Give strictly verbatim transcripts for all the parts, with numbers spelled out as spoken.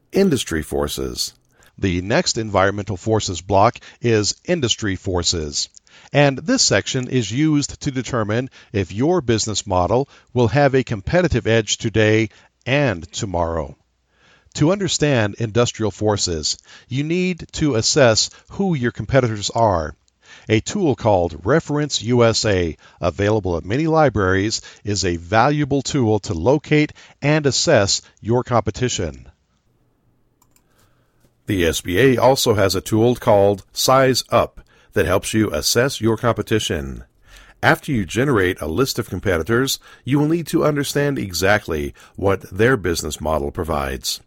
Industry forces. The next environmental forces block is industry forces. And this section is used to determine if your business model will have a competitive edge today and tomorrow. To understand industrial forces, you need to assess who your competitors are. A tool called Reference U S A, available at many libraries, is a valuable tool to locate and assess your competition. The S B A also has a tool called Size Up that helps you assess your competition. After you generate a list of competitors, you will need to understand exactly what their business model provides.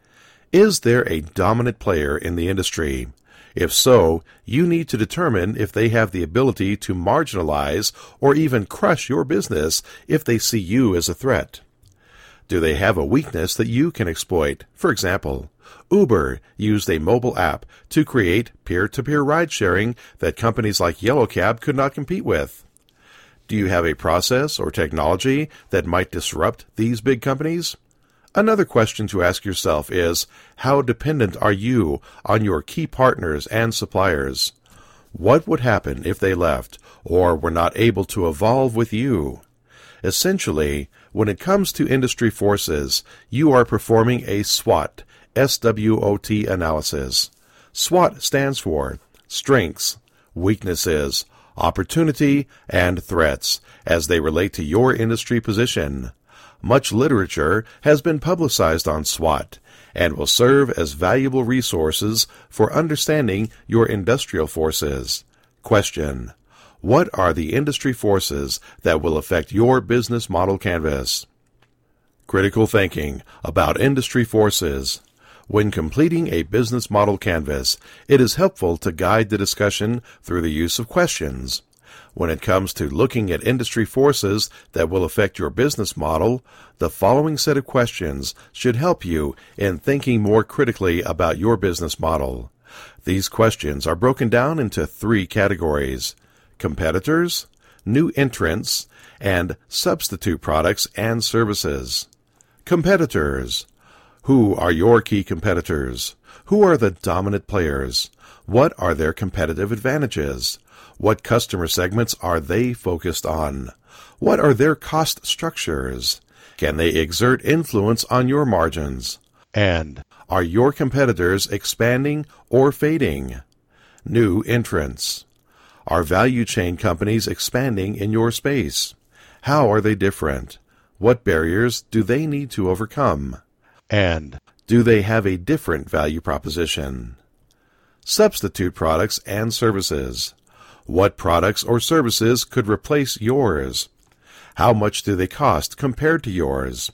Is there a dominant player in the industry? If so, you need to determine if they have the ability to marginalize or even crush your business if they see you as a threat. Do they have a weakness that you can exploit? For example, Uber used a mobile app to create peer-to-peer ride-sharing that companies like Yellow Cab could not compete with. Do you have a process or technology that might disrupt these big companies? Another question to ask yourself is, how dependent are you on your key partners and suppliers? What would happen if they left or were not able to evolve with you? Essentially, when it comes to industry forces, you are performing a SWOT, S W O T analysis. SWOT stands for strengths, weaknesses, opportunity, and threats as they relate to your industry position. Much literature has been publicized on SWOT and will serve as valuable resources for understanding your industrial forces. Question: what are the industry forces that will affect your business model canvas? Critical thinking about industry forces. When completing a business model canvas, it is helpful to guide the discussion through the use of questions. When it comes to looking at industry forces that will affect your business model, the following set of questions should help you in thinking more critically about your business model. These questions are broken down into three categories: competitors, new entrants, and substitute products and services. Competitors. Who are your key competitors? Who are the dominant players? What are their competitive advantages? What customer segments are they focused on? What are their cost structures? Can they exert influence on your margins? And are your competitors expanding or fading? New entrants. Are value chain companies expanding in your space? How are they different? What barriers do they need to overcome? And do they have a different value proposition? Substitute products and services. What products or services could replace yours? How much do they cost compared to yours?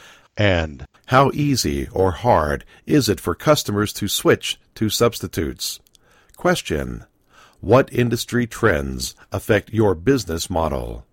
And how easy or hard is it for customers to switch to substitutes? Question: what industry trends affect your business model?